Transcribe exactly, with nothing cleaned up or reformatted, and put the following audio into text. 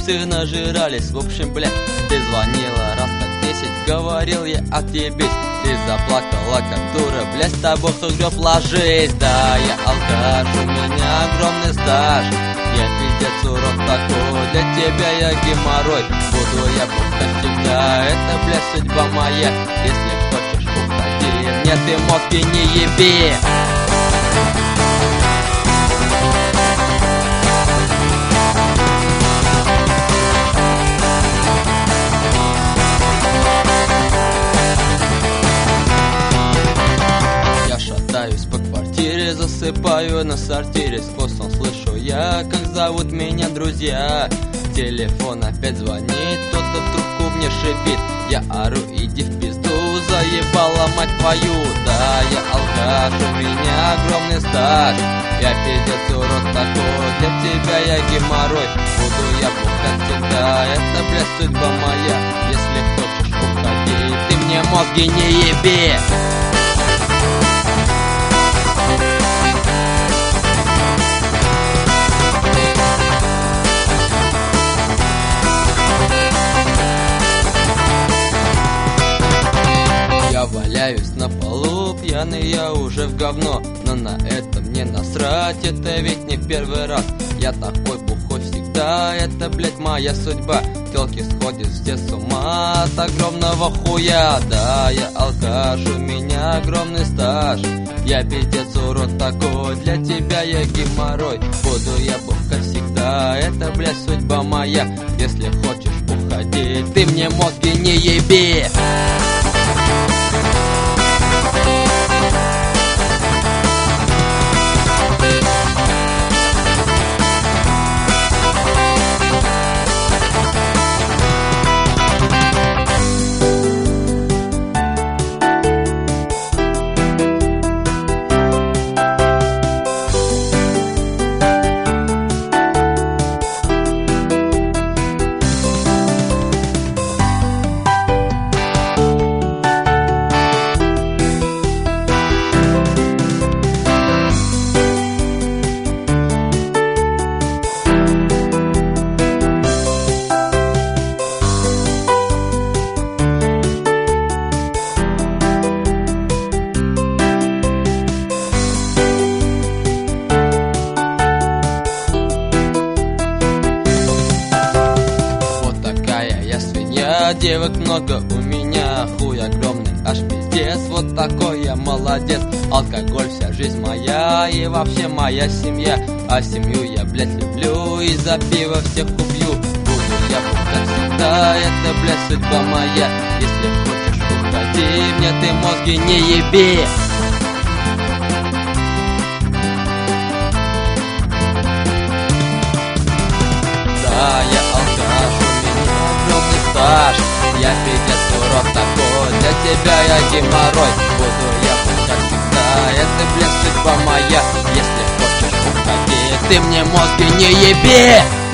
часы нажирались. В общем, бля, ты звонила раз так десять, говорил я отъебись. Ты заплакала как дура, бля, с тобой кто греб, ложись. Да, я алкаш, у меня огромный стаж. Я пиздец урод такой, для тебя я геморрой. Буду я как всегда, это, бля, судьба моя. Если хочешь, уходи, мне ты мозги не еби. По квартире засыпаю на сортире. Сквозь сон слышу я, как зовут меня друзья. Телефон опять звонит, кто-то в трубку мне шипит. Я ору, иди в пизду, заебала мать твою. Да, я алкаш, у меня огромный стаж. Я пиздец урод такой, для тебя я геморрой. Буду я бухать всегда, это, блядь, судьба моя. Если хочешь, уходи, ты мне мозги не еби. Валяюсь на полу, пьяный я уже в говно. Но на это мне насрать, это ведь не в первый раз. Я такой бухой всегда, это, блядь, моя судьба. Телки сходят все с ума от огромного хуя. Да, я алкаш, у меня огромный стаж. Я пиздец урод такой, для тебя я геморрой. Буду я бухать всегда, это, блядь, судьба моя. Если хочешь, уходи, ты мне мозги не еби. Девок много у меня, хуй огромный, аж пиздец. Вот такой я молодец. Алкоголь вся жизнь моя и вообще моя семья. А семью я, блядь, люблю и за пиво всех убью. Буду я как всегда, это, блядь, судьба моя. Если хочешь, уходи, мне ты мозги не еби. Да, я алкаш, у меня огромный стаж. Я пиздец урод такой, для тебя я геморрой. Буду я как всегда, это, блядь, судьба моя. Если хочешь, уходи, ты мне мозги не еби.